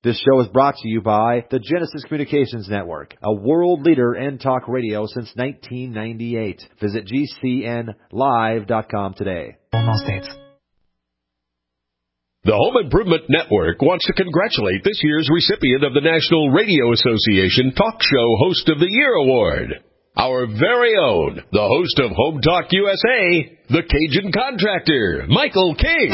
This show is brought to you by the Genesis Communications Network, a world leader in talk radio since 1998. Visit GCNlive.com today. The Home Improvement Network wants to congratulate this year's recipient of the National Radio Association Talk Show Host of the Year Award. Our very own, the host of Home Talk USA, the Cajun Contractor, Michael King.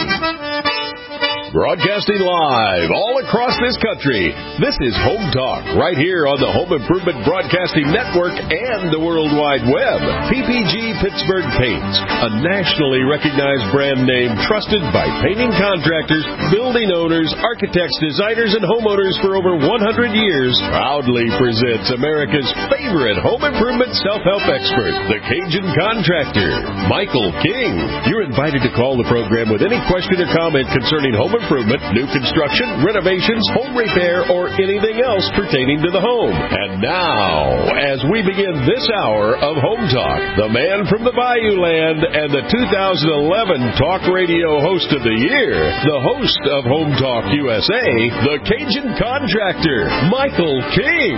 Broadcasting live all across this country, this is Home Talk, right here on the Home Improvement Broadcasting Network and the World Wide Web. PPG Pittsburgh Paints, a nationally recognized brand name trusted by painting contractors, building owners, architects, designers, and homeowners for over 100 years, proudly presents America's favorite home improvement self-help expert, the Cajun Contractor, Michael King. You're invited to call the program with any question or comment concerning home improvement, new construction, renovations, home repair, or anything else pertaining to the home. And now, as we begin this hour of Home Talk, the man from the Bayou Land and the 2011 Talk Radio Host of the Year, the host of Home Talk USA, the Cajun Contractor, Michael King.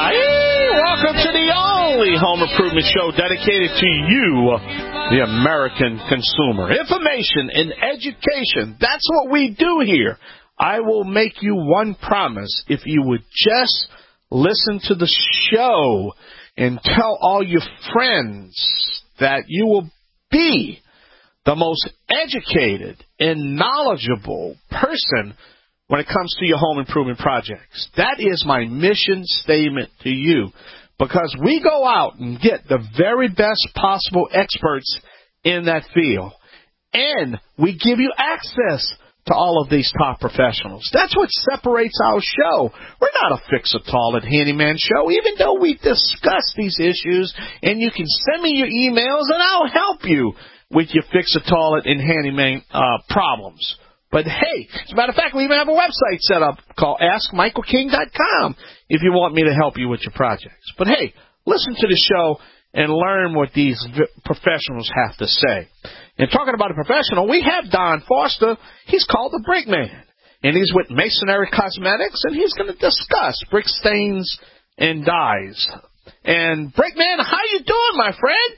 Welcome to the only home improvement show dedicated to you, the American consumer. Information and education, that's what we do here. I will make you one promise. If you would just listen to the show and tell all your friends that you will be the most educated and knowledgeable person when it comes to your home improvement projects. That is my mission statement to you, because we go out and get the very best possible experts in that field, and we give you access to all of these top professionals. That's what separates our show. We're not a fix-a-toilet handyman show, even though we discuss these issues, and you can send me your emails, and I'll help you with your fix-a-toilet and handyman problems. But, hey, as a matter of fact, we even have a website set up called AskMichaelKing.com if you want me to help you with your projects. But, hey, listen to the show and learn what these professionals have to say. And talking about a professional, we have Don Foster. He's called the Brick Man, and he's with Masonry Cosmetics, and he's going to discuss brick stains and dyes. And Brick Man, how you doing, my friend?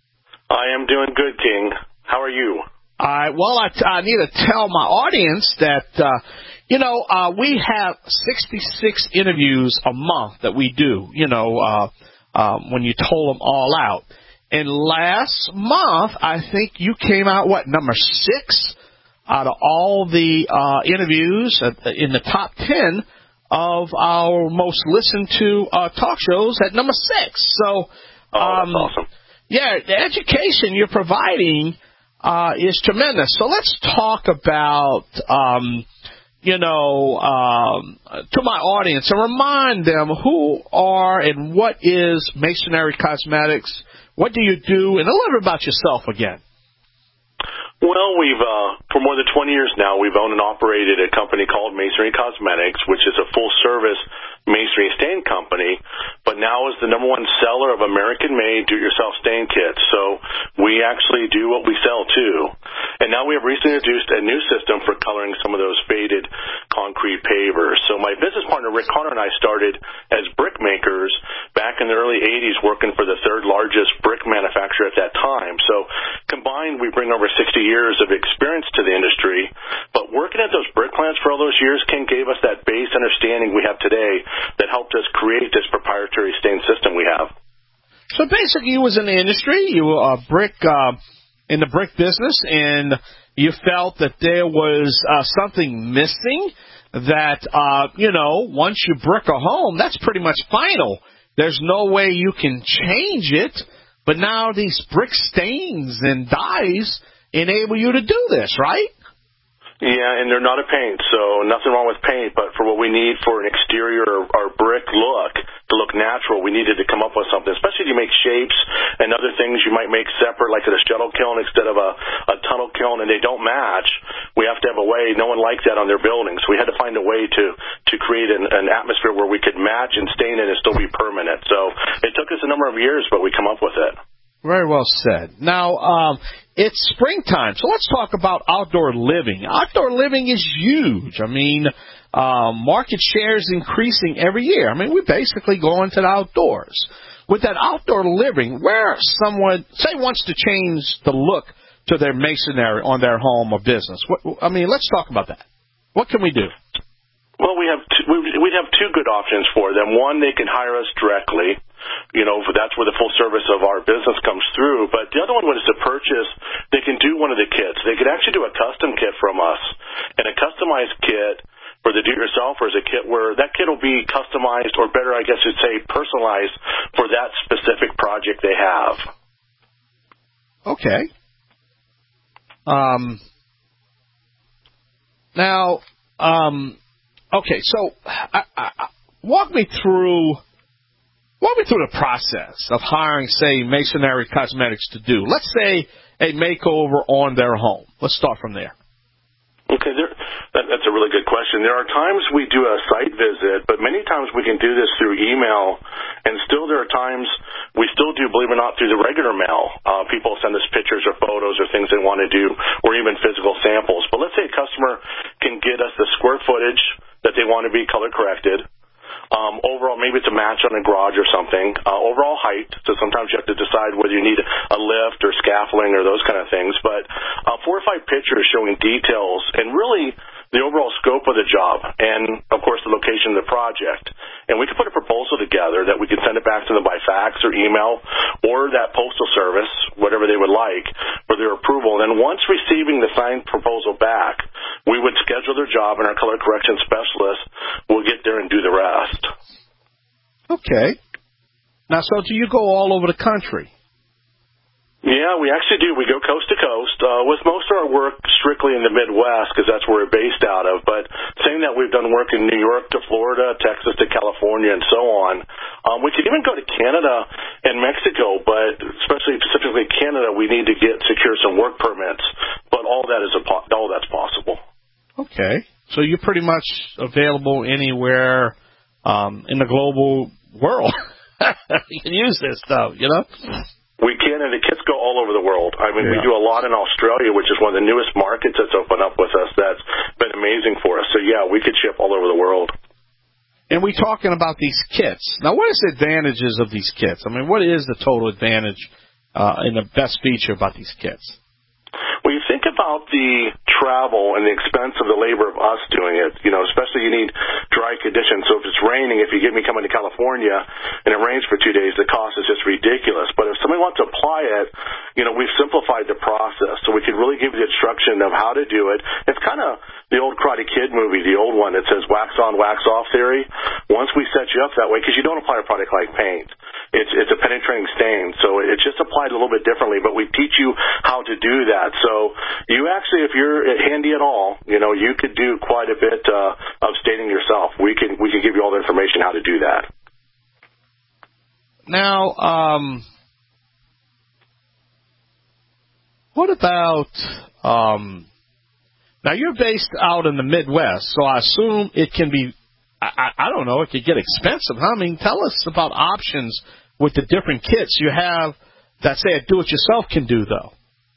I am doing good, King. How are you? Well, I need to tell my audience that, we have 66 interviews a month that we do, when you toll them all out. And last month, I think you came out, number 6 out of all the interviews in the top 10 of our most listened to talk shows at number 6. So, that's awesome. Yeah, the education you're providing is tremendous. So let's talk about, to my audience and remind them who are and what is Masonry Cosmetics. What do you do? And a little bit about yourself again. Well, we've for more than 20 years now, we've owned and operated a company called Masonry Cosmetics, which is a full-service masonry stain company, but now is the number 1 seller of American-made do-it-yourself stain kits. So we actually do what we sell, too. And now we have recently introduced a new system for coloring some of those faded concrete pavers. So my business partner, Rick Conner, and I started as brick makers back in the early 80s, working for the 3rd largest brick manufacturer at that time. So combined, we bring over 60 years of experience to the industry, but working at those brick plants for all those years, King, gave us that base understanding we have today that helped us create this proprietary stain system we have. So basically, you was in the industry, you were in the brick business, and you felt that there was something missing, that, once you brick a home, that's pretty much final. There's no way you can change it, but now these brick stains and dyes enable you to do this, right? Yeah, and they're not a paint, so nothing wrong with paint, but for what we need for an exterior or brick look, to look natural, we needed to come up with something, especially to make shapes and other things you might make separate, like at a shuttle kiln instead of a tunnel kiln, and they don't match. We have to have a way. No one likes that on their buildings. So we had to find a way to create an atmosphere where we could match and stain it and still be permanent. So it took us a number of years, but we come up with it. Very well said. Now, it's springtime, so let's talk about outdoor living. Outdoor living is huge. I mean, market share is increasing every year. I mean, we basically go into the outdoors. With that outdoor living, where someone, say, wants to change the look to their masonry on their home or business, let's talk about that. What can we do? Well, we have two good options for them. One, they can hire us directly. That's where the full service of our business comes through. But the other one is to purchase. They can do one of the kits. They could actually do a custom kit from us. And a customized kit for the do-it-yourselfer is a kit where that kit will be customized, or better, I guess you'd say, personalized for that specific project they have. Okay. So walk me through the process of hiring, say, Masonry Cosmetics to do, let's say, a makeover on their home. Let's start from there. Okay, that's a really good question. There are times we do a site visit, but many times we can do this through email, and still there are times we still do, believe it or not, through the regular mail. People send us pictures or photos or things they want to do, or even physical samples. But let's say a customer can get us the square footage that they want to be color corrected. Overall, maybe it's a match on a garage or something. Overall height, so sometimes you have to decide whether you need a lift or scaffolding or those kind of things. But 4 or 5 pictures showing details and really the overall scope of the job and, of course, the location of the project. And we can put a proposal together that we can send it back to them by fax or email or that postal service, whatever they would like, for their approval. And then once receiving the signed proposal back, we would schedule their job, and our color correction specialist will get there and do the rest. Okay. Now, so do you go all over the country? Yeah, we actually do. We go coast to coast. With most of our work strictly in the Midwest, because that's where we're based out of. But saying that, we've done work in New York to Florida, Texas to California, and so on. We could even go to Canada and Mexico, but specifically Canada, we need to secure some work permits. But all that's possible. Okay, so you're pretty much available anywhere in the global world. You can use this stuff, We can, and the kits go all over the world. I mean, We do a lot in Australia, which is one of the newest markets that's opened up with us. That's been amazing for us. So, yeah, we could ship all over the world. And we're talking about these kits. Now, what is the advantages of these kits? I mean, what is the total advantage and the best feature about these kits? Well, you think about the travel and the expense of the labor of us doing it, especially you need dry conditions. So if it's raining, if you get me coming to California and it rains for 2 days, the cost is just ridiculous. But if somebody wants to apply it, we've simplified the process. So we can really give you the instruction of how to do it. It's kind of the old Karate Kid movie, the old one that says wax on, wax off theory. Once we set you up that way, because you don't apply a product like paint. It's a penetrating stain, so it's just applied a little bit differently, but we teach you how to do that. So you actually, if you're handy at all, you could do quite a bit of staining yourself. We can give you all the information how to do that. Now, what about, now you're based out in the Midwest, so I assume it can be, I don't know, it could get expensive. I mean, tell us about options with the different kits you have that, say, a do-it-yourself can do, though.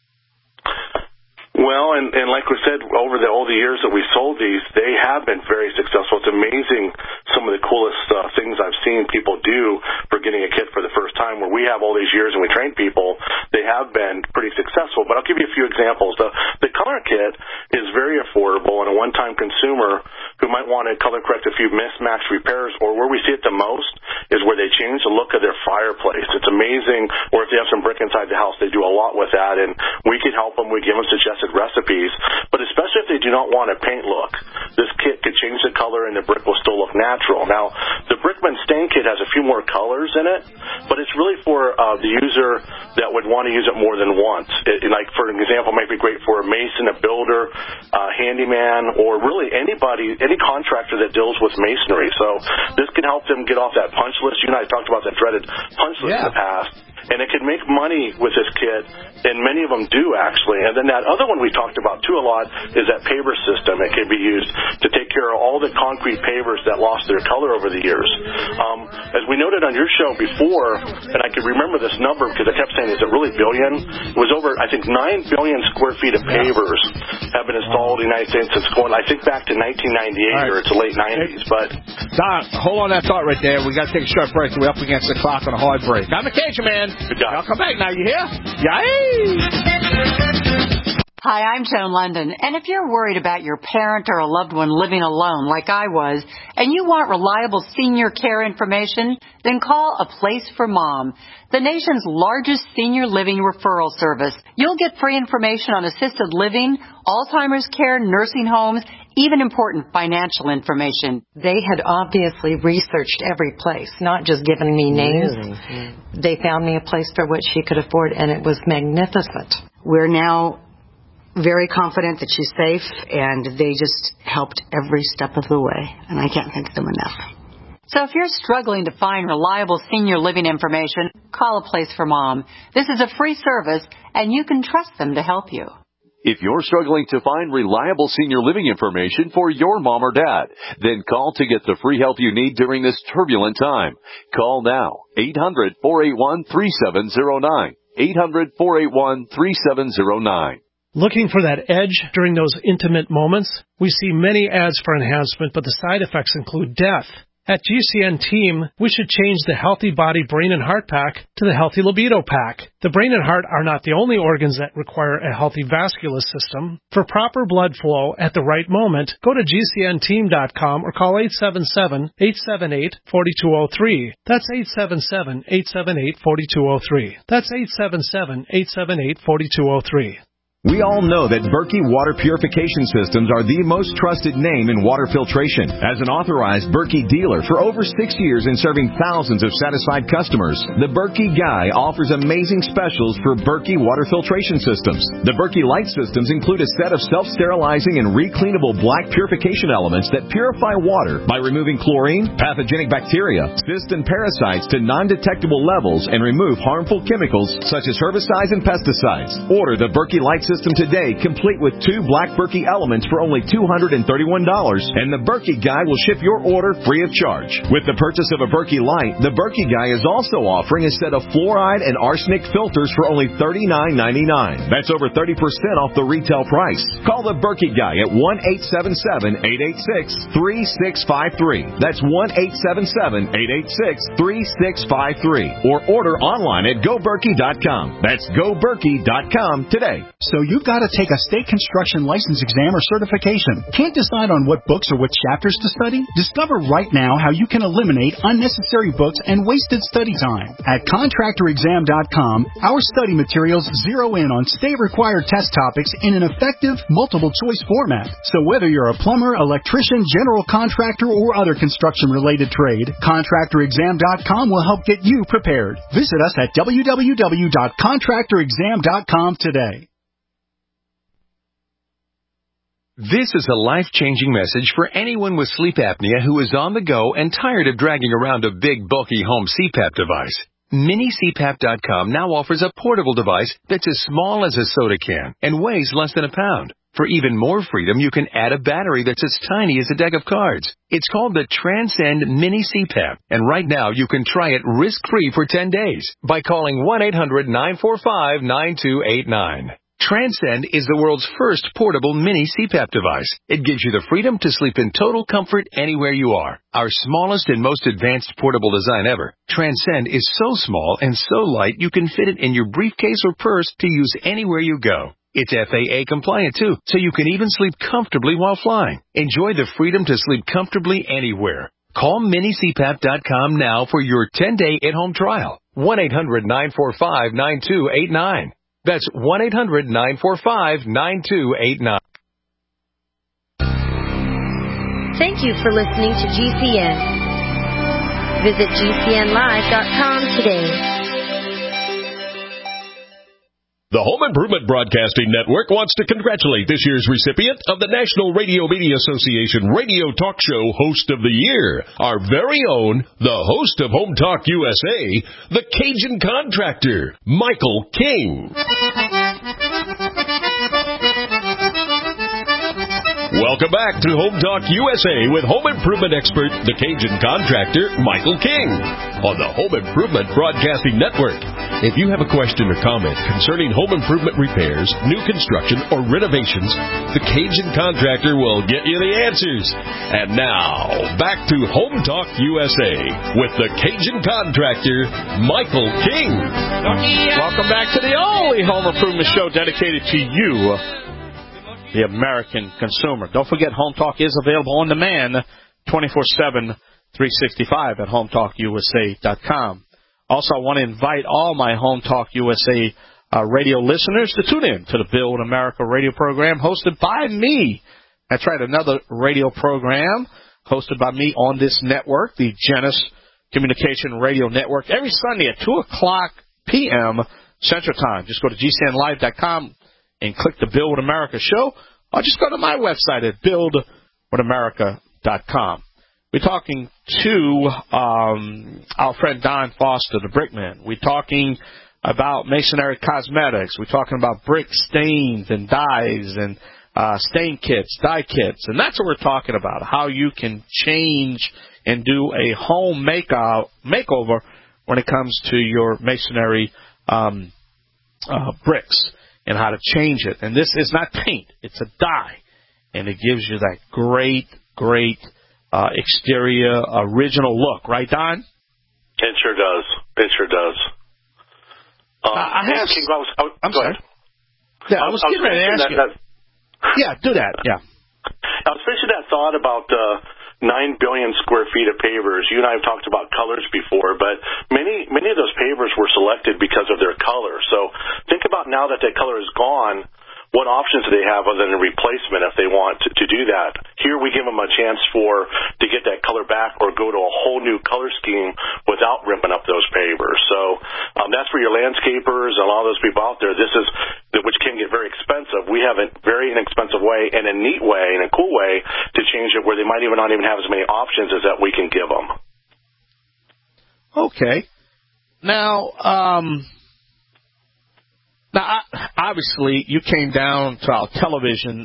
Well, and like we said, over all the years that we sold these, they have been very successful. It's amazing some of the coolest things I've seen people do for getting a kit for the first time. Where we have all these years and we train people, they have been pretty successful. But I'll give you a few examples. The color kit is very affordable, and a one-time consumer who might want to color correct a few mismatched repairs, or where we see it the most is where they change the look of their fireplace. It's amazing. Or if they have some brick inside the house, they do a lot with that, and we can help them. We give them suggested recipes, but especially if they do not want a paint look, this kit could change the color and the brick will still look natural. Now, the Brickman Stain Kit has a few more colors in it, but it's really for the user that would want to use it more than once. Like, for an example, it might be great for a mason, a builder, a handyman, or really anybody, any contractor that deals with masonry. So this can help them get off that punch list. You and I talked about that dreaded punch list in the past. and it could make money with this kit, and many of them do, actually. And then that other one we talked about, too, a lot is that paver system. It can be used to take care of all the concrete pavers that lost their color over the years. As we noted on your show before, and I can remember this number because I kept saying, is it really billion? It was over, I think, 9 billion square feet of pavers have been installed in the United States since going, I think, back to 1998 or it's the late 90s. But Don, hold on that thought right there. We got to take a short break. We're up against the clock on a hard break. I'm the Cajun Man. Good job. I'll come back now. You hear? Yay! Hi, I'm Joan London, and if you're worried about your parent or a loved one living alone like I was, and you want reliable senior care information, then call A Place for Mom, the nation's largest senior living referral service. You'll get free information on assisted living, Alzheimer's care, nursing homes, even important financial information. They had obviously researched every place, not just given me names. Really? They found me a place for what she could afford, and it was magnificent. We're now very confident that she's safe, and they just helped every step of the way, and I can't thank them enough. So if you're struggling to find reliable senior living information, call A Place for Mom. This is a free service, and you can trust them to help you. If you're struggling to find reliable senior living information for your mom or dad, then call to get the free help you need during this turbulent time. Call now, 800-481-3709, 800-481-3709. Looking for that edge during those intimate moments? We see many ads for enhancement, but the side effects include death. At GCN Team, we should change the Healthy Body Brain and Heart Pack to the Healthy Libido Pack. The brain and heart are not the only organs that require a healthy vascular system. For proper blood flow at the right moment, go to GCNteam.com or call 877-878-4203. That's 877-878-4203. That's 877-878-4203. We all know that Berkey Water Purification Systems are the most trusted name in water filtration. As an authorized Berkey dealer for over 6 years and serving thousands of satisfied customers, the Berkey Guy offers amazing specials for Berkey water filtration systems. The Berkey Light systems include a set of self-sterilizing and recleanable black purification elements that purify water by removing chlorine, pathogenic bacteria, cysts, and parasites to non-detectable levels and remove harmful chemicals such as herbicides and pesticides. Order the Berkey Light system today, complete with 2 black Berkey elements for only $231, and the Berkey Guy will ship your order free of charge. With the purchase of a Berkey Light, the Berkey Guy is also offering a set of fluoride and arsenic filters for only $39.99. That's over 30% off the retail price. Call the Berkey Guy at 1-877-886-3653. That's 1-877-886-3653. Or order online at GoBerkey.com. That's GoBerkey.com today. So you've got to take a state construction license exam or certification. Can't decide on what books or what chapters to study? Discover right now how you can eliminate unnecessary books and wasted study time. At ContractorExam.com, our study materials zero in on state-required test topics in an effective, multiple-choice format. So whether you're a plumber, electrician, general contractor, or other construction-related trade, ContractorExam.com will help get you prepared. Visit us at www.ContractorExam.com today. This is a life-changing message for anyone with sleep apnea who is on the go and tired of dragging around a big, bulky home CPAP device. MiniCPAP.com now offers a portable device that's as small as a soda can and weighs less than a pound. For even more freedom, you can add a battery that's as tiny as a deck of cards. It's called the Transcend Mini CPAP, and right now you can try it risk-free for 10 days by calling 1-800-945-9289. Transcend is the world's first portable mini CPAP device. It gives you the freedom to sleep in total comfort anywhere you are. Our smallest and most advanced portable design ever, Transcend is so small and so light you can fit it in your briefcase or purse to use anywhere you go. It's FAA compliant too, so you can even sleep comfortably while flying. Enjoy the freedom to sleep comfortably anywhere. Call MiniCPAP.com now for your 10-day at-home trial. 1-800-945-9289. That's 1-800-945-9289. Thank you for listening to GCN. Visit GCNlive.com today. The Home Improvement Broadcasting Network wants to congratulate this year's recipient of the National Radio Media Association Radio Talk Show Host of the Year, our very own, the host of Home Talk USA, the Cajun Contractor, Michael King. Welcome back to Home Talk USA with home improvement expert, the Cajun Contractor, Michael King, on the Home Improvement Broadcasting Network. If you have a question or comment concerning home improvement repairs, new construction, or renovations, the Cajun Contractor will get you the answers. And now, back to Home Talk USA with the Cajun Contractor, Michael King. Welcome back to the only home improvement show dedicated to you, the American consumer. Don't forget, Home Talk is available on demand 24/7, 365 at HomeTalkUSA.com. Also, I want to invite all my Home Talk USA radio listeners to tune in to the Build America radio program hosted by me. That's right, another radio program hosted by me on this network, the Genesis Communication Radio Network, every Sunday at 2 o'clock p.m. Central Time. Just go to GCNlive.com and click the Build America show, or just go to my website at buildwithamerica.com. We're talking to our friend Don Foster, the Brickman. We're talking about Masonry Cosmetics. We're talking about brick stains and dyes and stain kits, dye kits. And that's what we're talking about, how you can change and do a home makeover when it comes to your masonry bricks, and how to change it. And this is not paint, it's a dye. And it gives you that great exterior, original look. Right, Don? It sure does. It sure does. I'm sorry. Yeah, I was getting ready to ask you. Yeah, do that. Yeah. I was finishing that thought about 9 billion square feet of pavers. You and I have talked about colors before, but many of those pavers were selected because of their color. So think about now that color is gone, what options do they have other than a replacement if they want to do that? Here we give them a chance to get that color back or go to a whole new color scheme without ripping up those pavers. So that's for your landscapers and a lot of those people out there. This is, which can get very expensive. We have a very inexpensive way and a neat way and a cool way to change it where they might not even have as many options as that we can give them. Okay. Now, obviously, you came down to our television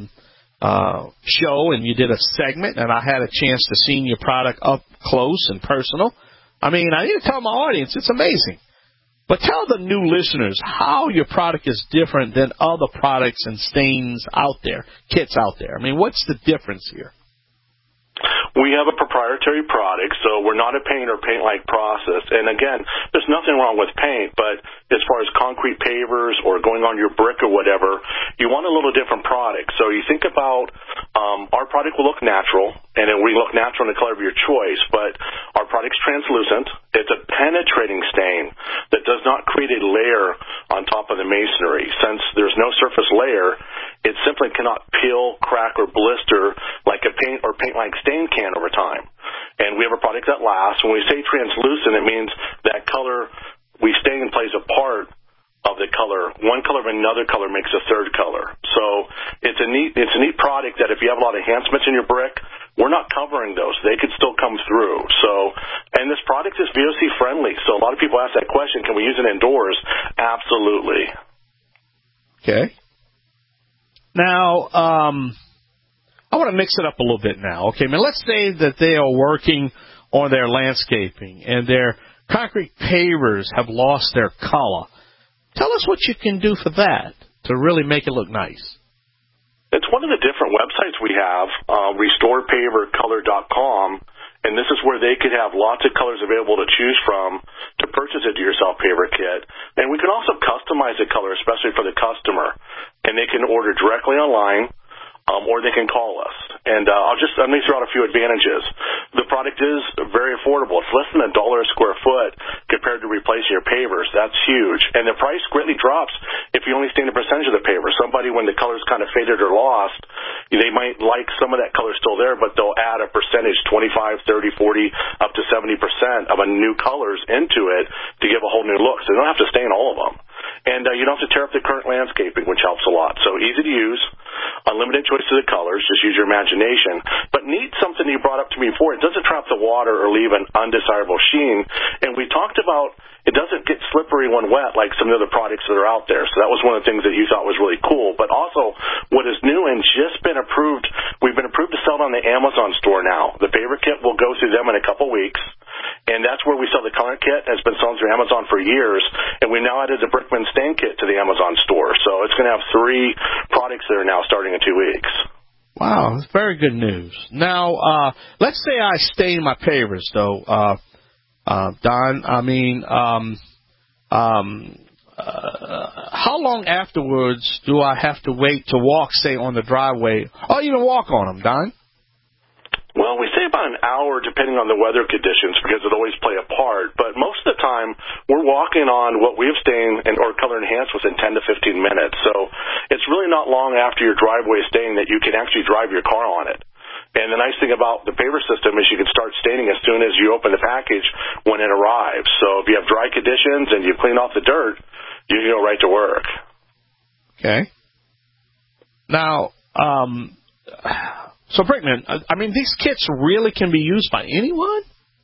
show and you did a segment, and I had a chance to see your product up close and personal. I mean, I need to tell my audience, it's amazing. But tell the new listeners how your product is different than other products and stains out there, kits out there. I mean, what's the difference here? We have a proprietary product, so we're not a paint or paint-like process. And again, there's nothing wrong with paint, but as far as concrete pavers or going on your brick or whatever, you want a little different product. So you think about our product will look natural, and we look natural in the color of your choice, but our product's translucent. It's a penetrating stain that does not create a layer on top of the masonry. Since there's no surface layer, it simply cannot peel, crack, or blister like a paint or paint-like stain can over time. And we have a product that lasts. When we say translucent, it means that color, stain plays a part of the color. One color of another color makes a third color. So it's a neat product that if you have a lot of enhancements in your brick, we're not covering those. They could still come through. So, and this product is VOC friendly. So a lot of people ask that question, can we use it indoors? Absolutely. Okay. Now, I want to mix it up a little bit now. Okay, man, let's say that they are working on their landscaping and their concrete pavers have lost their color. Tell us what you can do for that to really make it look nice. It's one of the different websites we have, restorepavercolor.com, and this is where they could have lots of colors available to choose from to purchase a do-yourself paver kit. And we can also customize the color, especially for the customer. And they can order directly online, or they can call us. And let me throw out a few advantages. The product is very affordable. It's less than $1 a square foot compared to replacing your pavers. That's huge. And the price greatly drops if you only stain a percentage of the paver. Somebody, when the color's kind of faded or lost, they might like some of that color still there, but they'll add a percentage, 25, 30, 40, up to 70% of a new colors into it to give a whole new look. So they don't have to stain all of them. And you don't have to tear up the current landscaping, which helps a lot. So easy to use, unlimited choice of the colors, just use your imagination. But need something you brought up to me before. It doesn't trap the water or leave an undesirable sheen. And we talked about it doesn't get slippery when wet like some of the other products that are out there. So that was one of the things that you thought was really cool. But also, what is new and just been approved, we've been approved to sell it on the Amazon store now. The Favorite Kit will go through them in a couple weeks. And that's where we sell the color kit. It's been selling through Amazon for years. And we now added the Brickman stain kit to the Amazon store. So it's going to have 3 products there now starting in 2 weeks. Wow, that's very good news. Now, let's say I stain my pavers, though, Don. I mean, how long afterwards do I have to wait to walk, say, on the driveway, or even walk on them, Don? Well, we say about an hour depending on the weather conditions because it always play a part. But most of the time, we're walking on what we have stained or color enhanced within 10 to 15 minutes. So it's really not long after your driveway is stained that you can actually drive your car on it. And the nice thing about the paver system is you can start staining as soon as you open the package when it arrives. So if you have dry conditions and you clean off the dirt, you can go right to work. Okay. Now, so, Brickman, I mean, these kits really can be used by anyone?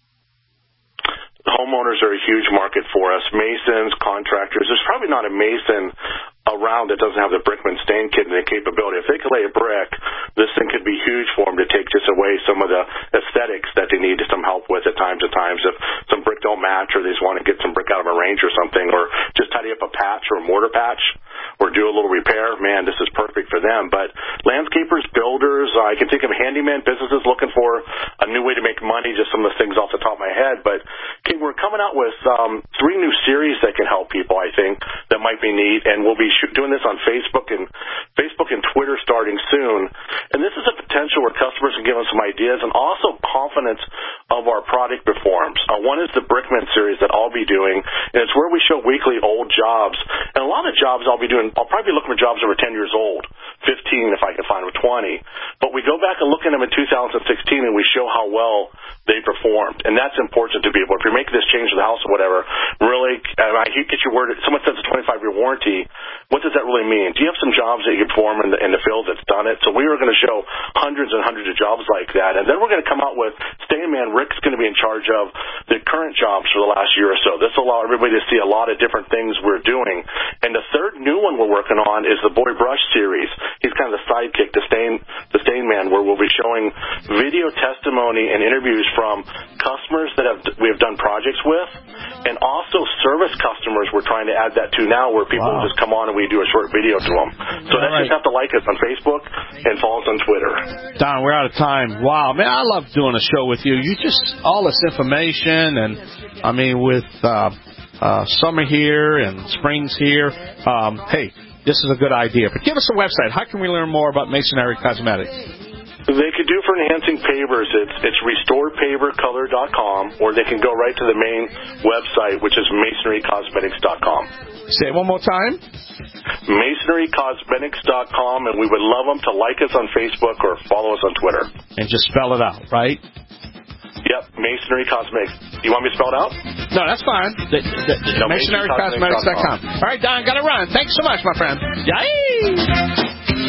Homeowners are a huge market for us. Masons, contractors. There's probably not a mason around that doesn't have the Brickman stain kit and the capability. If they could lay a brick, this thing could be huge for them to take just away some of the aesthetics that they need some help with at times. If some brick don't match or they just want to get some brick out of a range or something, or just tidy up a patch or a mortar patch or do a little repair, man, this is perfect for them. But landscapers, builders, I can think of handyman businesses looking for a new way to make money, just some of the things off the top of my head. But, King, we're coming out with 3 new series that can help people, I think, that might be neat. And we'll be doing this on Facebook and Twitter starting soon. And this is a potential where customers can give us some ideas and also confidence of our product performs. One is the Brickman series that I'll be doing, and it's where we show weekly old jobs. And a lot of jobs I'll be doing, I'll probably be looking for jobs over 10 years old, 15 if I can find them, 20. But we go back and look at them in 2016 and we show how well they performed. And that's important to people. If you're making this change to the house or whatever, really, I get your word, someone says a 25-year warranty, what does that really mean? Do you have some jobs that you perform in the field that's done it? So we are going to show hundreds and hundreds of jobs like that. And then we're going to come out with, Stain Man Rick's going to be in charge of the current jobs for the last year or so. This will allow everybody to see a lot of different things we're doing. And the third new one we're working on is the Boy Brush series. He's kind of the sidekick to Stain Man, where we'll be showing video testimony and interviews from customers that we have done projects with, and also service customers. We're trying to add that to now, where people will just come on and we do a short video to them. So that's just have to like us on Facebook and follow us on Twitter. Don, we're out of time. Wow, man, I love doing a show with you. You just, all this information, and I mean, with summer here and spring's here, hey, this is a good idea. But give us a website. How can we learn more about Masonry Cosmetics? They could do for enhancing pavers. It's restorepavercolor.com, or they can go right to the main website, which is masonrycosmetics.com. Say it one more time. masonrycosmetics.com, and we would love them to like us on Facebook or follow us on Twitter. And just spell it out, right? Yep, Masonry Cosmetics. You want me to spell it out? No, that's fine. MasonryCosmetics.com. All right, Don, got to run. Thanks so much, my friend. Yay!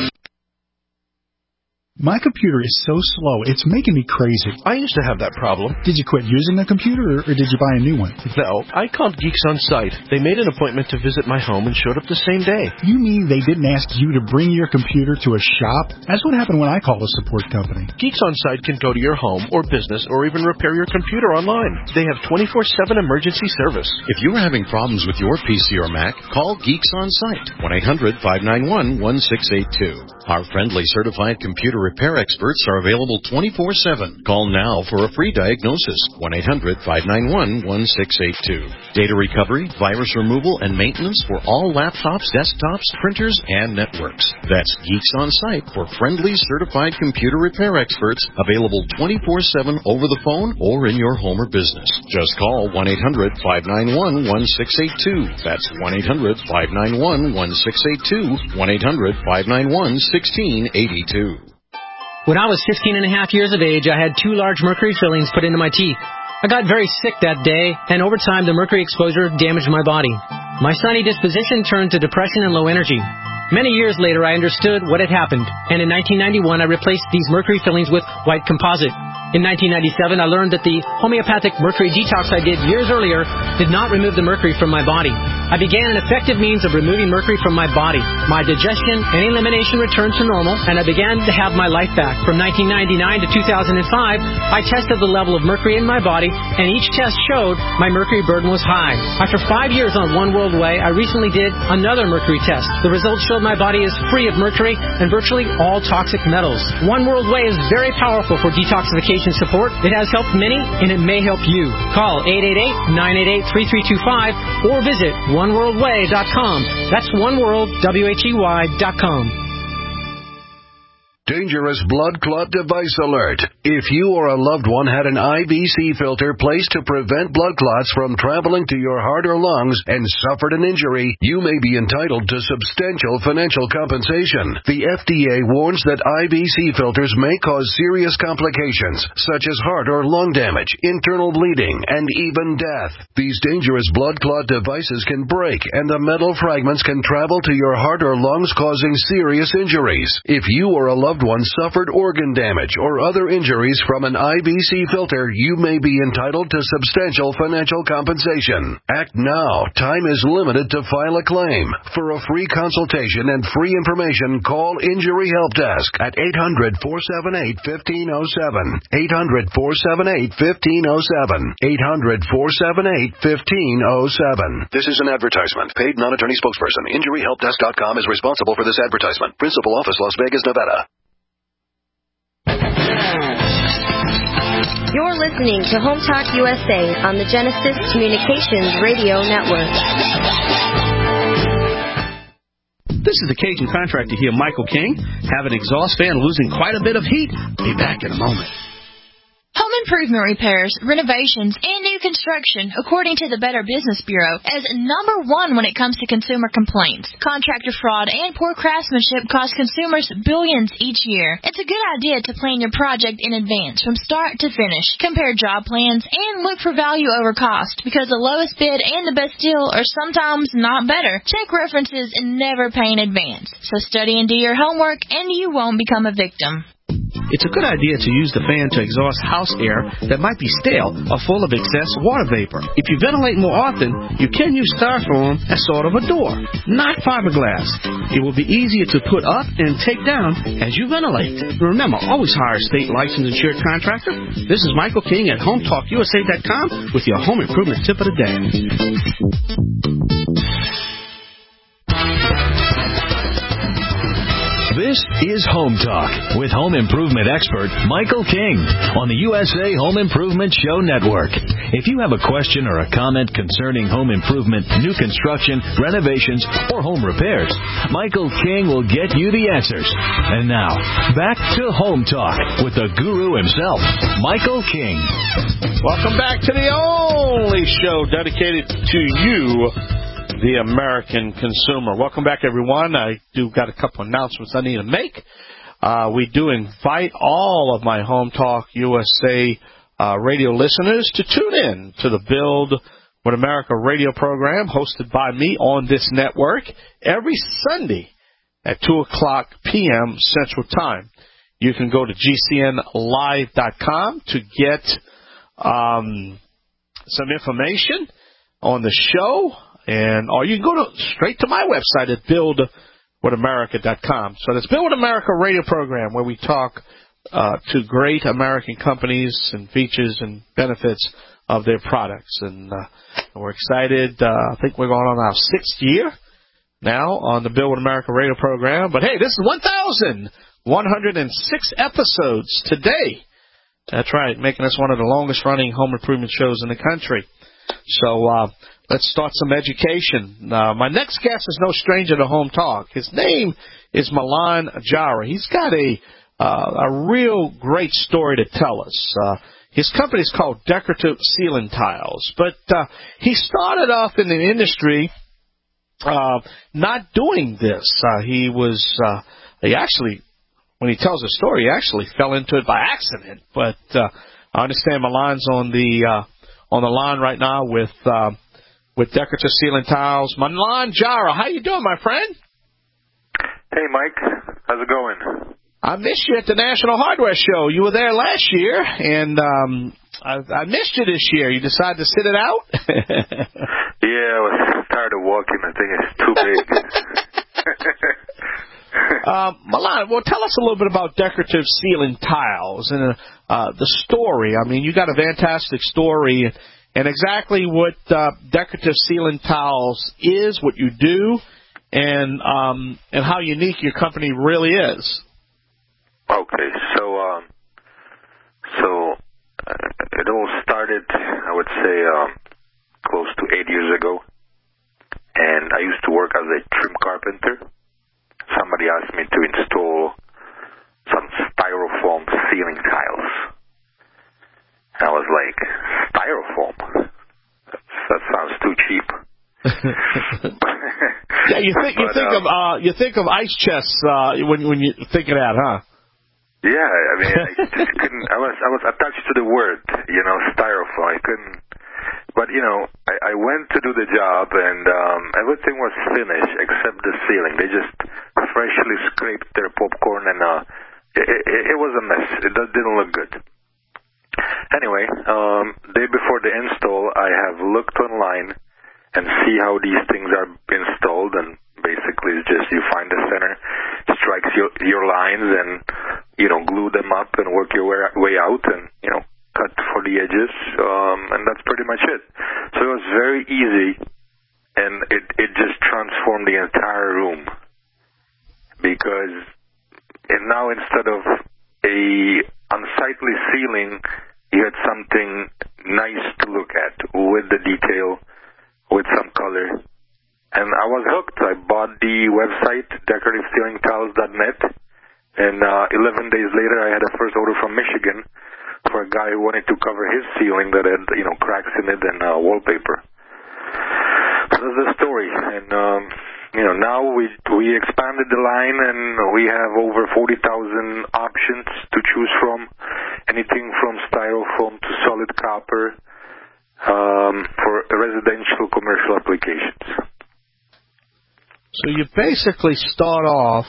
My computer is so slow, it's making me crazy. I used to have that problem. Did you quit using a computer, or did you buy a new one? No, I called Geeks On Site. They made an appointment to visit my home and showed up the same day. You mean they didn't ask you to bring your computer to a shop? That's what happened when I called a support company. Geeks On Site can go to your home or business or even repair your computer online. They have 24/7 emergency service. If you are having problems with your PC or Mac, call Geeks On Site, 1-800-591-1682. Our friendly certified computer repair experts are available 24/7. Call now for a free diagnosis, 1-800-591-1682. Data recovery, virus removal, and maintenance for all laptops, desktops, printers, and networks. That's Geeks On Site for friendly certified computer repair experts, available 24/7 over the phone or in your home or business. Just call 1-800-591-1682. That's 1-800-591-1682, 1-800-591-1682. When I was 15 and a half years of age, I had 2 large mercury fillings put into my teeth. I got very sick that day, and over time, the mercury exposure damaged my body. My sunny disposition turned to depression and low energy. Many years later, I understood what had happened, and in 1991, I replaced these mercury fillings with white composite. In 1997, I learned that the homeopathic mercury detox I did years earlier did not remove the mercury from my body. I began an effective means of removing mercury from my body. My digestion and elimination returned to normal, and I began to have my life back. From 1999 to 2005, I tested the level of mercury in my body, and each test showed my mercury burden was high. After 5 years on One World Way, I recently did another mercury test. The results showed my body is free of mercury and virtually all toxic metals. One World Way is very powerful for detoxification support. It has helped many, and it may help you. Call 888-988-3325 or visit oneworldway.com. That's oneworldwhey.com. Dangerous blood clot device alert. If you or a loved one had an IVC filter placed to prevent blood clots from traveling to your heart or lungs and suffered an injury, you may be entitled to substantial financial compensation. The FDA warns that IVC filters may cause serious complications, such as heart or lung damage, internal bleeding, and even death. These dangerous blood clot devices can break, and the metal fragments can travel to your heart or lungs, causing serious injuries. If you or a loved one suffered organ damage or other injuries from an IVC filter, you may be entitled to substantial financial compensation. Act now. Time is limited to file a claim. For a free consultation and free information, call Injury Help Desk at 800-478-1507. 800-478-1507. 800-478-1507. This is an advertisement. Paid non-attorney spokesperson. InjuryHelpDesk.com is responsible for this advertisement. Principal office, Las Vegas, Nevada. You're listening to Home Talk USA on the Genesis Communications Radio Network. This is the Cajun contractor here, Michael King. Have an exhaust fan losing quite a bit of heat? Be back in a moment. Home improvement repairs, renovations, and new construction, according to the Better Business Bureau, as number one when it comes to consumer complaints. Contractor fraud and poor craftsmanship cost consumers billions each year. It's a good idea to plan your project in advance from start to finish. Compare job plans and look for value over cost, because the lowest bid and the best deal are sometimes not better. Check references and never pay in advance. So study and do your homework, and you won't become a victim. It's a good idea to use the fan to exhaust house air that might be stale or full of excess water vapor. If you ventilate more often, you can use styrofoam as sort of a door, not fiberglass. It will be easier to put up and take down as you ventilate. Remember, always hire a state licensed insured contractor. This is Michael King at HomeTalkUSA.com with your home improvement tip of the day. This is Home Talk with home improvement expert Michael King on the USA Home Improvement Show Network. If you have a question or a comment concerning home improvement, new construction, renovations, or home repairs, Michael King will get you the answers. And now, back to Home Talk with the guru himself, Michael King. Welcome back to the only show dedicated to you, the American consumer. Welcome back, everyone. I do got a couple announcements I need to make. We do invite all of my Home Talk USA radio listeners to tune in to the Build What America radio program hosted by me on this network every Sunday at 2 o'clock p.m. Central Time. You can go to GCNlive.com to get some information on the show. Or you can go straight to my website at buildwhatamerica.com. So that's Build What America radio program, where we talk to great American companies and features and benefits of their products. And we're excited. I think we're going on our 6th year now on the Build What America radio program. But hey, this is 1,106 episodes today. That's right, making us one of the longest running home improvement shows in the country. So let's start some education. My next guest is no stranger to Home Talk. His name is Milan Jara. He's got a real great story to tell us. His company is called Decorative Ceiling Tiles, but he started off in the industry not doing this. He actually, when he tells the story, he actually fell into it by accident. But I understand Milan's on the line right now with with Decorative Ceiling Tiles, Milan Jara. How you doing, my friend? Hey, Mike. How's it going? I missed you at the National Hardware Show. You were there last year, and I missed you this year. You decided to sit it out? Yeah, I was tired of walking. I think it's too big. Milan, well, tell us a little bit about Decorative Ceiling Tiles and the story. I mean, you got a fantastic story, and exactly what Decorative Ceiling Tiles is, what you do, and how unique your company really is. Okay, so it all started, I would say, close to 8 years ago, and I used to work as a trim carpenter. Somebody asked me to install some styrofoam ceiling tiles. And I was like, styrofoam? That sounds too cheap. Yeah, you think of ice chests when you think of that, huh? Yeah, I mean, I just couldn't. I was attached to the word, styrofoam. I couldn't. But I went to do the job, and everything was finished except the ceiling. They just freshly scraped their popcorn, and it was a mess. It didn't look good. Anyway, day before the install, I have looked online and see how these things are installed, and basically it's just you find the center, strikes your lines, and glue them up and work your way out, and cut for the edges, and that's pretty much it. So it was very easy, and it just transformed the entire room, because now instead of a unsightly ceiling, you had something nice to look at with the detail, with some color. And I was hooked. I bought the website, decorativeceilingtiles.net, and 11 days later I had a first order from Michigan for a guy who wanted to cover his ceiling that had, cracks in it and wallpaper. So that's the story. And, now we expanded the line, and we have over 40,000 options to choose from, anything from styrofoam to solid copper, for residential, commercial applications. So you basically start off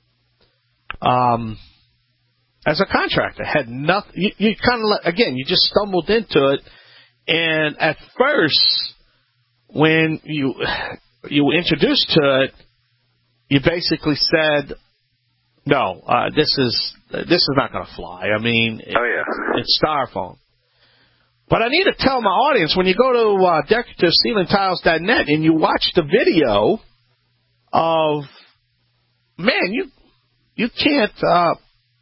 as a contractor. Had nothing. You kind of again. You just stumbled into it, and at first, when you introduced to it, you basically said, "No, this is not going to fly." I mean, it's styrofoam. But I need to tell my audience, when you go to decorativeceilingtiles.net and you watch the video of, man, you can't tell.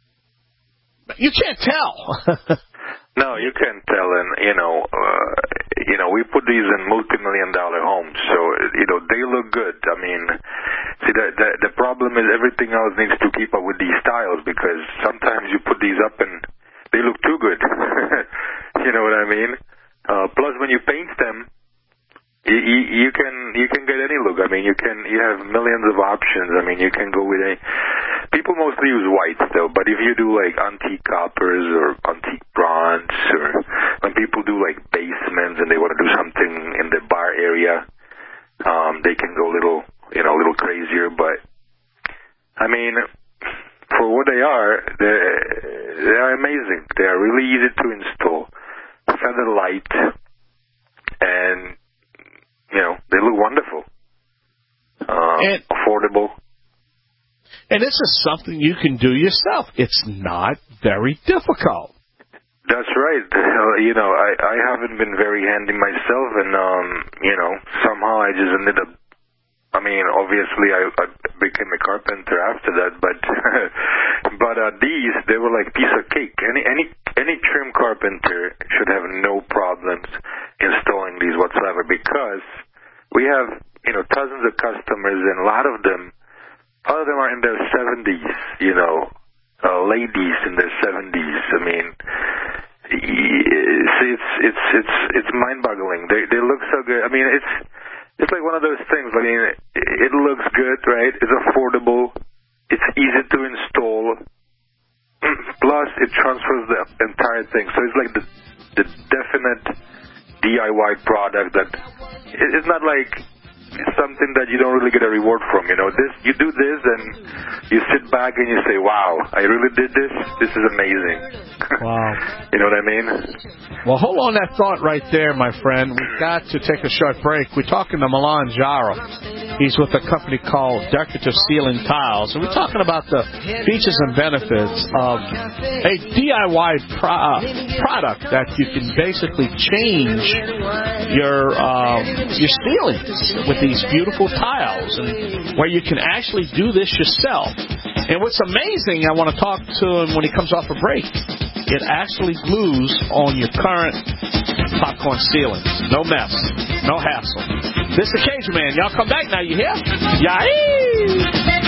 No, you can't tell, and we put these in multi-million-dollar homes, so they look good. I mean, see, the problem is everything else needs to keep up with these styles, because sometimes you put these up and they look too good. You know what I mean? Plus, when you paint them, you can get any look. I mean, you have millions of options. I mean, you can go with people mostly use whites though, but if you do like antique coppers or antique bronze, or when people do like basements and they want to do something in the bar area, they can go a little crazier. But I mean, for what they are amazing. They are really easy to install, feather light, and they look wonderful, and affordable. And this is something you can do yourself. It's not very difficult. That's right. I haven't been very handy myself, and somehow I just ended up. I mean, obviously I became a carpenter after that, but these, they were like piece of cake. Any trim carpenter should have no problems installing these whatsoever, because we have dozens of customers, and a lot of them are in their 70s, ladies in their 70s. I mean, it's mind-boggling. They look so good. I mean, it's like one of those things. I mean, it looks good, right? It's affordable. It's easy to install. Plus, it transfers the entire thing. So it's like the definite DIY product that it's not like something that you don't really get a reward from. You know, you do this and you sit back and you say, wow, I really did this. This is amazing. Wow. You know what I mean? Well, hold on that thought right there, my friend. We've got to take a short break. We're talking to Milan Jara. He's with a company called Decorative Ceiling Tiles. And we're talking about the features and benefits of a DIY product that you can basically change your ceilings with these beautiful tiles, and where you can actually do this yourself. And what's amazing, I want to talk to him when he comes off a break, it actually glues on your current popcorn ceilings. No mess. No hassle. This is the Cajun Man. Y'all come back now, you hear? Yay!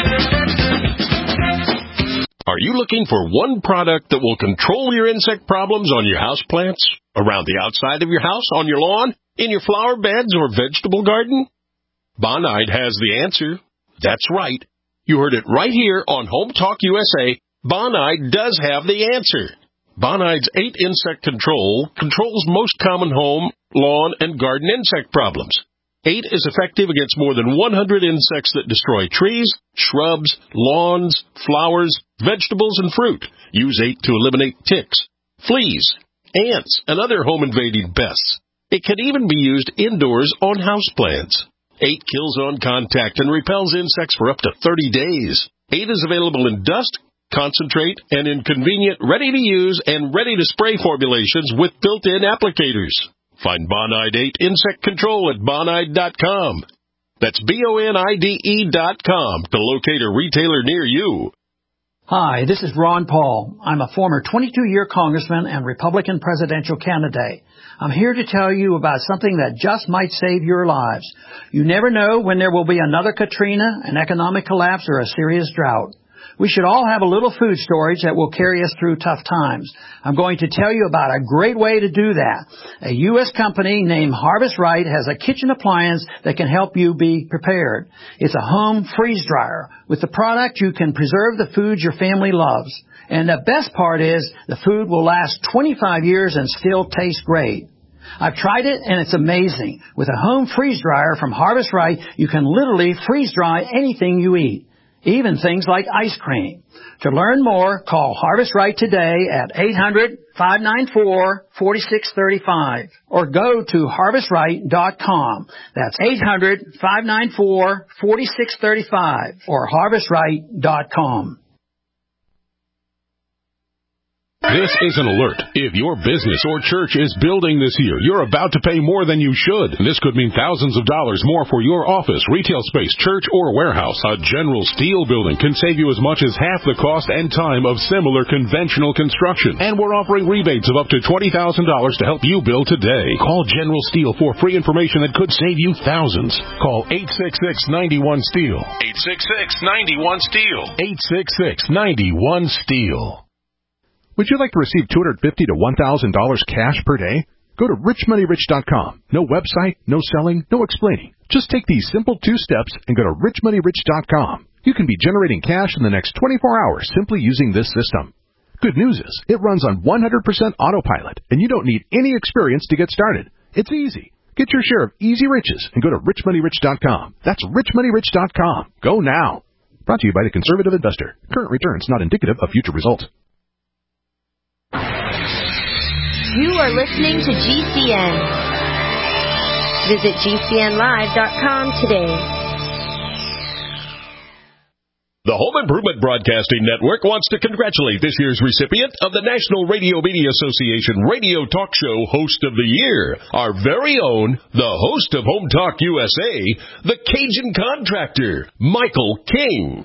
Are you looking for one product that will control your insect problems on your houseplants, around the outside of your house, on your lawn, in your flower beds or vegetable garden? Bonide has the answer. That's right. You heard it right here on Home Talk USA. Bonide does have the answer. Bonide's 8 insect control controls most common home, lawn, and garden insect problems. 8 is effective against more than 100 insects that destroy trees, shrubs, lawns, flowers, vegetables, and fruit. Use 8 to eliminate ticks, fleas, ants, and other home-invading pests. It can even be used indoors on houseplants. 8 kills on contact and repels insects for up to 30 days. 8 is available in dust, concentrate, and in convenient, ready-to-use and ready-to-spray formulations with built-in applicators. Find Bonide 8 Insect Control at Bonide.com. That's BONIDE.com to locate a retailer near you. Hi, this is Ron Paul. I'm a former 22-year congressman and Republican presidential candidate. I'm here to tell you about something that just might save your lives. You never know when there will be another Katrina, an economic collapse, or a serious drought. We should all have a little food storage that will carry us through tough times. I'm going to tell you about a great way to do that. A U.S. company named Harvest Right has a kitchen appliance that can help you be prepared. It's a home freeze dryer. With the product, you can preserve the foods your family loves. And the best part is the food will last 25 years and still taste great. I've tried it, and it's amazing. With a home freeze dryer from Harvest Right, you can literally freeze dry anything you eat, even things like ice cream. To learn more, call Harvest Right today at 800-594-4635 or go to harvestright.com. That's 800-594-4635 or harvestright.com. This is an alert. If your business or church is building this year, you're about to pay more than you should. This could mean thousands of dollars more for your office, retail space, church, or warehouse. A General Steel building can save you as much as half the cost and time of similar conventional construction. And we're offering rebates of up to $20,000 to help you build today. Call General Steel for free information that could save you thousands. Call 866-91-STEEL. 866-91-STEEL. 866-91-STEEL. Would you like to receive $250 to $1,000 cash per day? Go to richmoneyrich.com. No website, no selling, no explaining. Just take these simple 2 steps and go to richmoneyrich.com. You can be generating cash in the next 24 hours simply using this system. Good news is, it runs on 100% autopilot, and you don't need any experience to get started. It's easy. Get your share of easy riches and go to richmoneyrich.com. That's richmoneyrich.com. Go now. Brought to you by the Conservative Investor. Current returns not indicative of future results. You are listening to GCN. Visit GCNlive.com today. The Home Improvement Broadcasting Network wants to congratulate this year's recipient of the National Radio Media Association Radio Talk Show Host of the Year, our very own, the host of Home Talk USA, the Cajun Contractor, Michael King.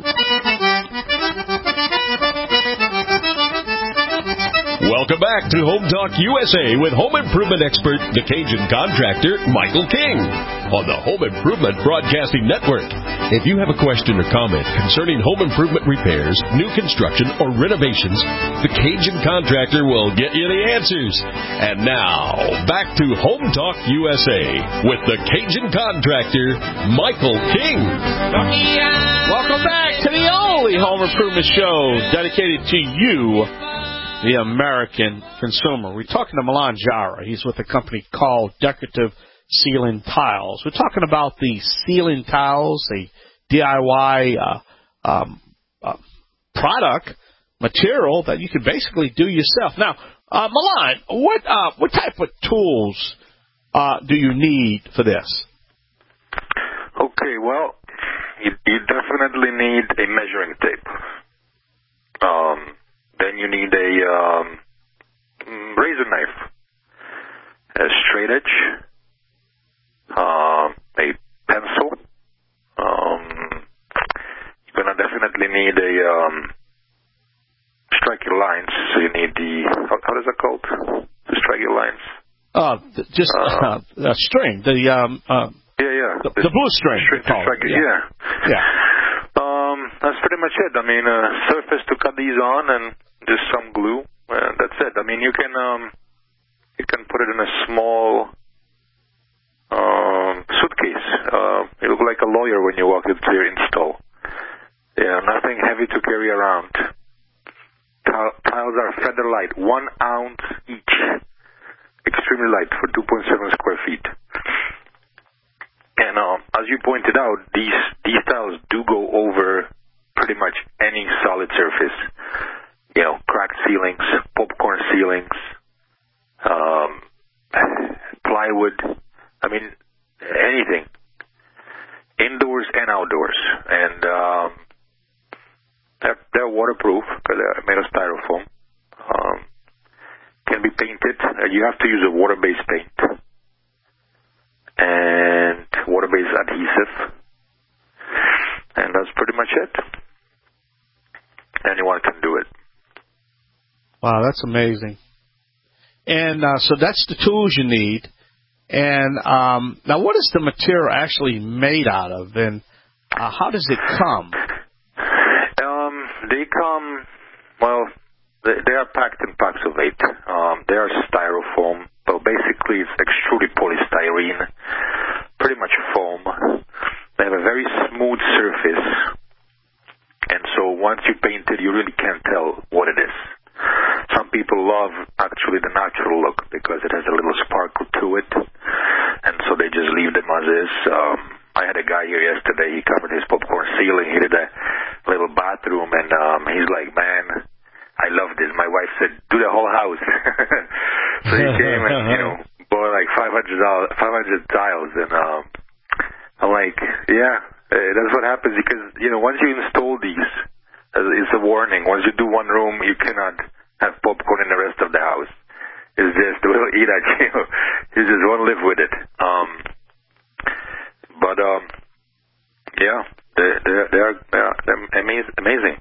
Welcome back to Home Talk USA with home improvement expert, the Cajun Contractor, Michael King, on the Home Improvement Broadcasting Network. If you have a question or comment concerning home improvement repairs, new construction, or renovations, the Cajun Contractor will get you the answers. And now, back to Home Talk USA with the Cajun Contractor, Michael King. Welcome back to the only home improvement show dedicated to you, the American consumer. We're talking to Milan Jara. He's with a company called Decorative ceiling tiles. We're talking about the ceiling tiles, a DIY product, material that you can basically do yourself. Now, Milan, what type of tools do you need for this? Okay, well, you definitely need a measuring tape. Then you need a razor knife, a straight edge, a pencil. You're gonna definitely need a strike your lines. So you need the how is that called? To strike your lines. Just a string. The blue string. Yeah. That's pretty much it. I mean, surface to cut these on and just some glue. That's it. I mean, you can put it in a small suitcase. You look like a lawyer when you walk into your install. Yeah, nothing heavy to carry around. Tiles are feather light, 1 ounce each. Extremely light for 2.7 square feet. And as you pointed out, these tiles do go over pretty much any solid surface. You know, cracked ceilings, popcorn ceilings, plywood. I mean, anything. Indoors and outdoors. And they're waterproof because they're made of styrofoam. Can be painted. You have to use a water-based paint and water-based adhesive. And that's pretty much it. Anyone can do it. Wow, that's amazing. And so that's the tools you need. And now what is the material actually made out of? And how does it come? They come, well, they are packed in packs of 8. They are styrofoam. So basically it's extruded polystyrene, pretty much foam. They have a very smooth surface. And so once you paint it, you really can't tell what it is. Some people love actually the natural look because it has a little sparkle to it. And so they just leave them as is. I had a guy here yesterday. He covered his popcorn ceiling. He did a little bathroom. And he's like, man, I love this. My wife said, do the whole house. So he came and, bought like 500 tiles. And I'm like, yeah, that's what happens because, once you install these, it's a warning. Once you do one room, you cannot have popcorn in the rest of the house. It's just, we'll eat at you. You just won't live with it. They're amazing.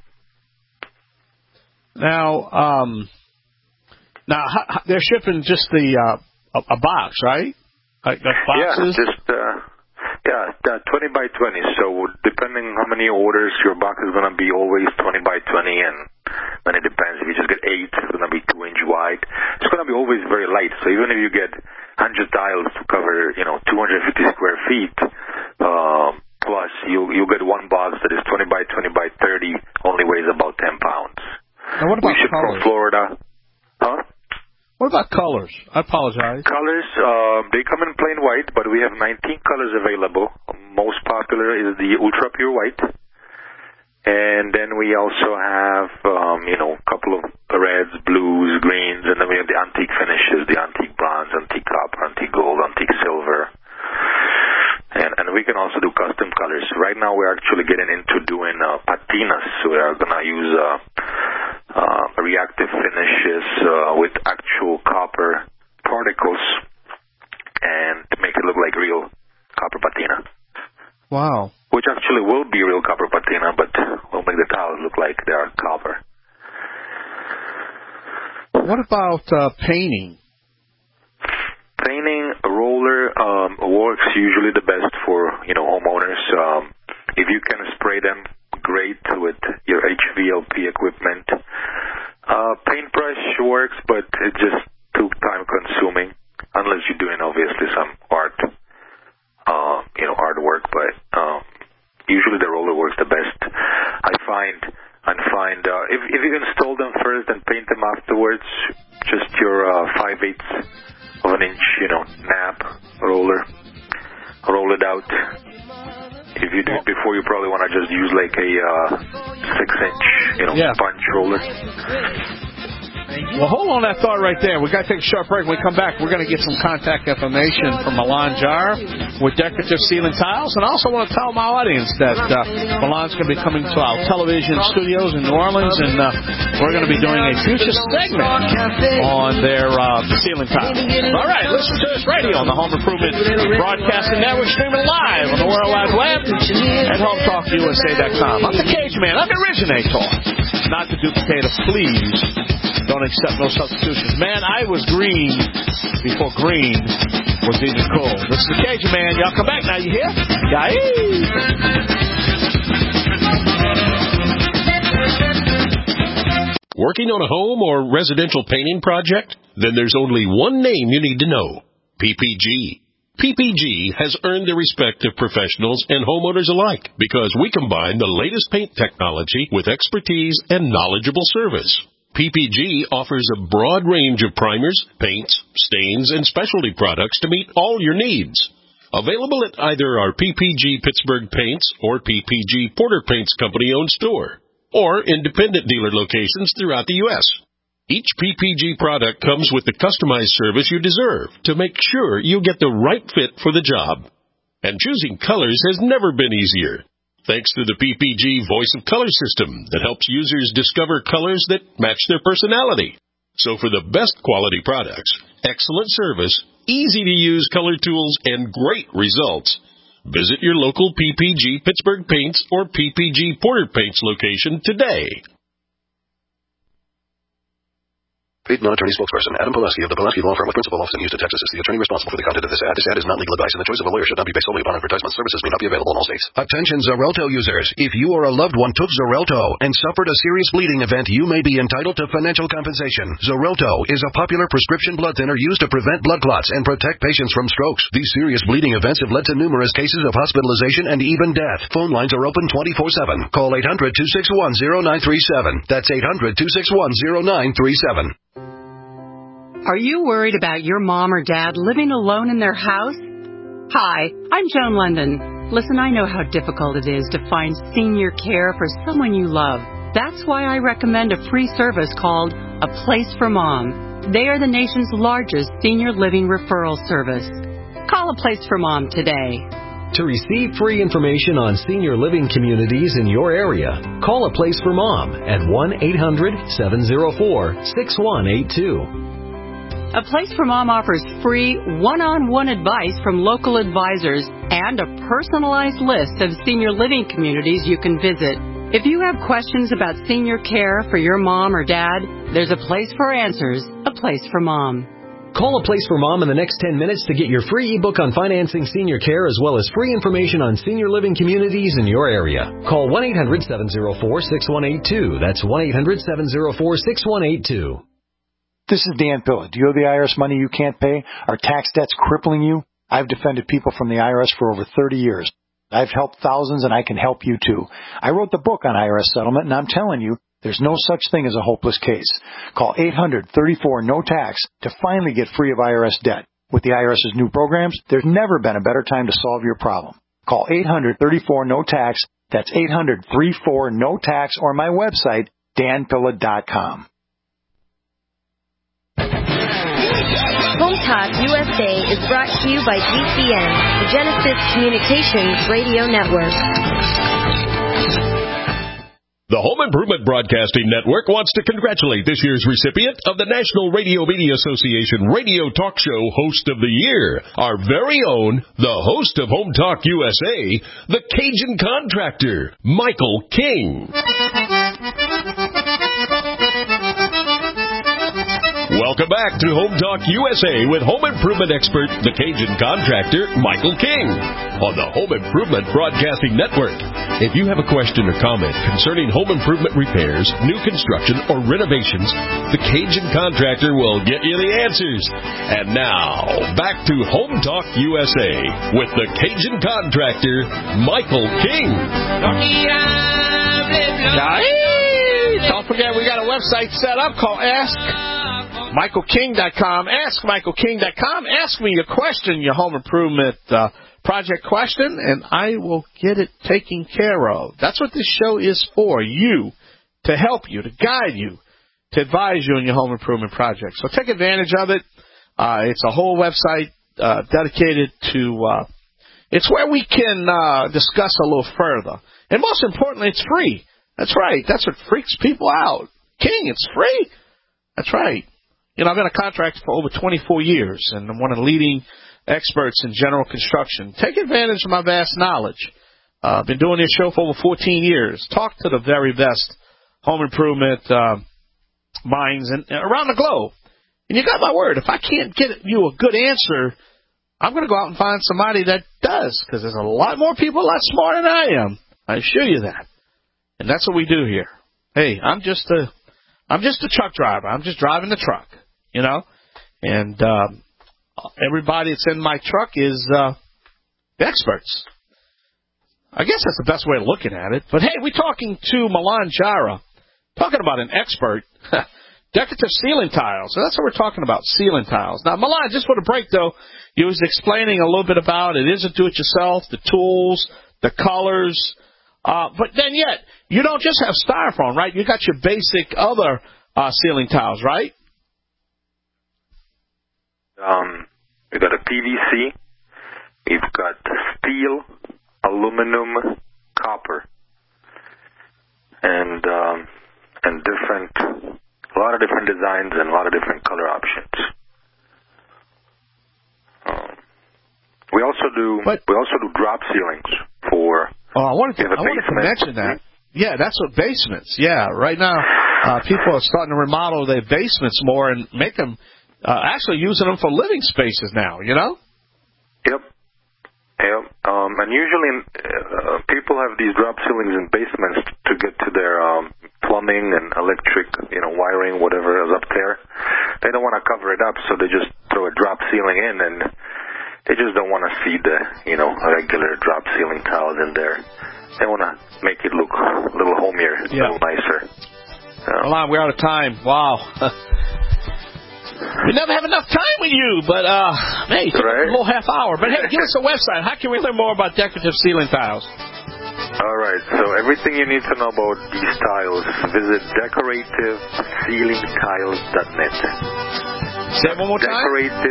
Now, they're shipping just a box, right? Like the boxes? Yeah, 20 by 20. So depending how many orders, your box is going to be always 20 by 20, and then it depends. If you just get 8, it's going to be 2-inch wide. It's going to be always very light. So even if you get 100 tiles to cover, 250 square feet, plus you get one box that is 20 by 20 by 30, only weighs about 10 pounds. Now what about we ship colors? from Florida. Huh? What about colors? I apologize. Colors, they come in plain white, but we have 19 colors available. Most popular is the Ultra Pure White. And then we also have, a couple of reds, blues, greens, and then we have the antique finishes, the antique bronze, antique copper, antique gold, antique silver. And we can also do custom colors. Right now we're actually getting into doing patinas. So we are going to use reactive finishes with actual copper particles and to make it look like real copper patina. Wow. Which actually will be real copper patina, but we'll make the tiles look like they are copper. What about painting? Painting, a roller works usually the best for, homeowners. If you can spray them, great with your HVLP equipment. Paintbrush works, but it's just too time consuming, unless you're doing obviously some art, artwork, but usually the roller works the best. I find if you install them first and paint them afterwards, just your 5/8 of an 7-inch, nap roller. Roll it out. If you do it before, you probably want to just use like a 6-inch, punch roller. Well, hold on that thought right there. We've got to take a short break. When we come back, we're going to get some contact information from Milan Jar with decorative ceiling tiles. And I also want to tell my audience that Milan's going to be coming to our television studios in New Orleans, and we're going to be doing a future segment on their ceiling tiles. All right, listen to this radio on the Home Improvement Broadcasting Network, streaming live on the World Wide Web at HomeTalkUSA.com. I'm the Cage Man. I'm the originator. Not the duplicator, please. Don't accept no substitutions. Man, I was green before green was even cool. This is the Cajun Man. Y'all come back now. You hear? Working on a home or residential painting project? Then there's only one name you need to know. PPG. PPG has earned the respect of professionals and homeowners alike because we combine the latest paint technology with expertise and knowledgeable service. PPG offers a broad range of primers, paints, stains, and specialty products to meet all your needs. Available at either our PPG Pittsburgh Paints or PPG Porter Paints Company-owned store, or independent dealer locations throughout the U.S. Each PPG product comes with the customized service you deserve to make sure you get the right fit for the job. And choosing colors has never been easier. Thanks to the PPG Voice of Color system that helps users discover colors that match their personality. So for the best quality products, excellent service, easy-to-use color tools, and great results, visit your local PPG Pittsburgh Paints or PPG Porter Paints location today. Paid non-attorney spokesperson Adam Pulaski of the Pulaski Law Firm with principal office in Houston, Texas is the attorney responsible for the content of this ad. This ad is not legal advice, and the choice of a lawyer should not be based solely upon advertisement. Services may not be available in all states. Attention Xarelto users. If you or a loved one took Xarelto and suffered a serious bleeding event, you may be entitled to financial compensation. Xarelto is a popular prescription blood thinner used to prevent blood clots and protect patients from strokes. These serious bleeding events have led to numerous cases of hospitalization and even death. Phone lines are open 24/7. Call 800-261-0937. That's 800-261-0937. Are you worried about your mom or dad living alone in their house? Hi, I'm Joan London. Listen, I know how difficult it is to find senior care for someone you love. That's why I recommend a free service called A Place for Mom. They are the nation's largest senior living referral service. Call A Place for Mom today. To receive free information on senior living communities in your area, call A Place for Mom at 1-800-704-6182. A Place for Mom offers free one-on-one advice from local advisors and a personalized list of senior living communities you can visit. If you have questions about senior care for your mom or dad, there's a place for answers, A Place for Mom. Call A Place for Mom in the next 10 minutes to get your free ebook on financing senior care as well as free information on senior living communities in your area. Call 1-800-704-6182. That's 1-800-704-6182. This is Dan Pilla. Do you owe the IRS money you can't pay? Are tax debts crippling you? I've defended people from the IRS for over 30 years. I've helped thousands, and I can help you too. I wrote the book on IRS settlement, and I'm telling you, there's no such thing as a hopeless case. Call 800-34-NO-TAX to finally get free of IRS debt. With the IRS's new programs, there's never been a better time to solve your problem. Call 800-34-NO-TAX. That's 800-34-NO-TAX, or my website, danpilla.com. Home Talk USA is brought to you by GCN, the Genesis Communications Radio Network. The Home Improvement Broadcasting Network wants to congratulate this year's recipient of the National Radio Media Association Radio Talk Show Host of the Year, our very own, the host of Home Talk USA, the Cajun Contractor, Michael King. Welcome back to Home Talk USA with home improvement expert, the Cajun Contractor, Michael King, on the Home Improvement Broadcasting Network. If you have a question or comment concerning home improvement repairs, new construction, or renovations, the Cajun Contractor will get you the answers. And now, back to Home Talk USA with the Cajun Contractor, Michael King. Don't forget, we got a website set up called Ask MichaelKing.com. AskMichaelKing.com. Ask me your question, your home improvement project question, and I will get it taken care of. That's what this show is for, you, to help you, to guide you, to advise you on your home improvement project. So take advantage of it. It's a whole website dedicated to it's where we can discuss a little further. And most importantly, it's free. That's right. That's what freaks people out. King, it's free. That's right. You know, I've been a contractor for over 24 years, and I'm one of the leading experts in general construction. Take advantage of my vast knowledge. I've been doing this show for over 14 years. Talk to the very best home improvement minds around the globe. And you got my word. If I can't get you a good answer, I'm going to go out and find somebody that does, because there's a lot more people a lot smarter than I am. I assure you that. And that's what we do here. Hey, I'm just a truck driver. I'm just driving the truck, you know. And everybody that's in my truck is experts. I guess that's the best way of looking at it. But, hey, we're talking to Milan Jara, talking about an expert, decorative ceiling tiles. So that's what we're talking about, ceiling tiles. Now, Milan, just for the break, though, you was explaining a little bit about it. Is it do-it-yourself, the tools, the colors. But then yet, you don't just have styrofoam, right? You got your basic other ceiling tiles, right? We've got a PVC. We've got steel, aluminum, copper, and a lot of different designs and a lot of different color options. We also do drop ceilings for. Oh, I wanted to mention that. Yeah, that's what basements. Yeah, right now people are starting to remodel their basements more and make them actually using them for living spaces now. You know. Yep. And usually people have these drop ceilings in basements to get to their plumbing and electric, wiring, whatever is up there. They don't want to cover it up, so they just throw a drop ceiling in, and they just don't want to see the, regular drop ceiling tiles in there. They want to make it look a little homier, a little nicer. Milan, we're out of time. Wow. We never have enough time with you, but, man, you took a whole half hour. But, hey, give us a website. How can we learn more about decorative ceiling tiles? All right, so everything you need to know about these tiles, visit decorativeceilingtiles.net. Say it one more time?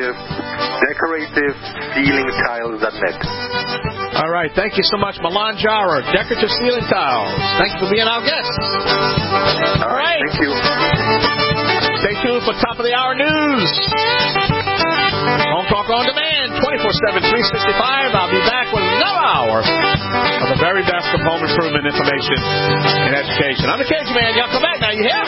decorativeceilingtiles.net. All right, thank you so much, Milan Jara, Decorative Ceiling Tiles. Thanks for being our guest. All right. Thank you. Stay tuned for top of the hour news. Home Talk on Demand, 24/7, 365. I'll be back with another hour of the very best of home improvement information and education. I'm the Cage Man. Y'all come back now. You hear?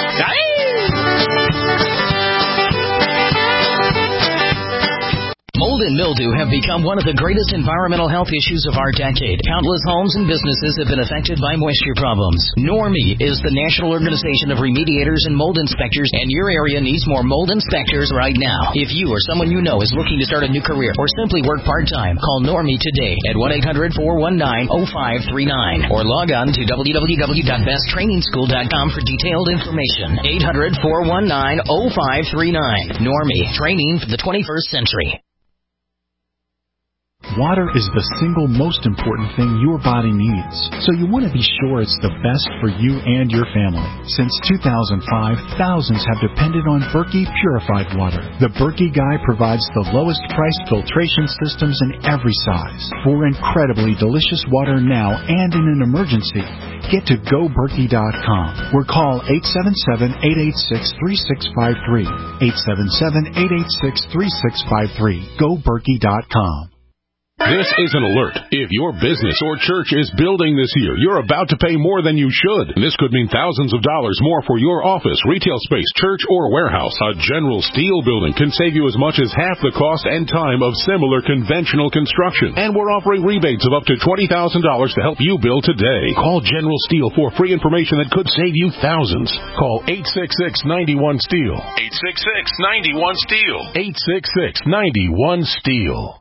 Mold and mildew have become one of the greatest environmental health issues of our decade. Countless homes and businesses have been affected by moisture problems. NORMI is the National Organization of Remediators and Mold Inspectors, and your area needs more mold inspectors right now. If you or someone you know is looking to start a new career or simply work part-time, call NORMI today at 1-800-419-0539 or log on to www.besttrainingschool.com for detailed information. 800-419-0539. NORMI, training for the 21st century. Water is the single most important thing your body needs, so you want to be sure it's the best for you and your family. Since 2005, thousands have depended on Berkey Purified Water. The Berkey Guy provides the lowest priced filtration systems in every size. For incredibly delicious water now and in an emergency, get to GoBerkey.com or call 877-886-3653. 877-886-3653. GoBerkey.com. This is an alert. If your business or church is building this year, you're about to pay more than you should. This could mean thousands of dollars more for your office, retail space, church, or warehouse. A General Steel building can save you as much as half the cost and time of similar conventional construction. And we're offering rebates of up to $20,000 to help you build today. Call General Steel for free information that could save you thousands. Call 866-91-STEEL. 866-91-STEEL. 866-91-STEEL.